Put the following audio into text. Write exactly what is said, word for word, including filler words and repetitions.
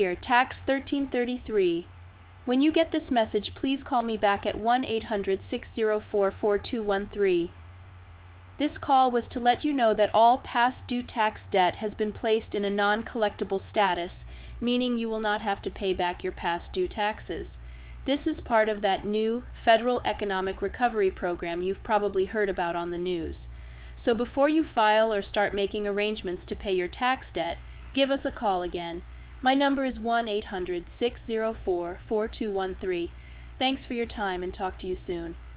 Here, tax thirteen thirty-three. When you get this message, please call me back at one eight hundred, six zero four, four two one three. This call was to let you know that all past due tax debt has been placed in a non-collectible status, meaning you will not have to pay back your past due taxes. This is part of that new Federal Economic Recovery Program you've probably heard about on the news. So before you file or start making arrangements to pay your tax debt, give us a call again. My number is one eight hundred, six zero four, four two one three. Thanks for your time and talk to you soon.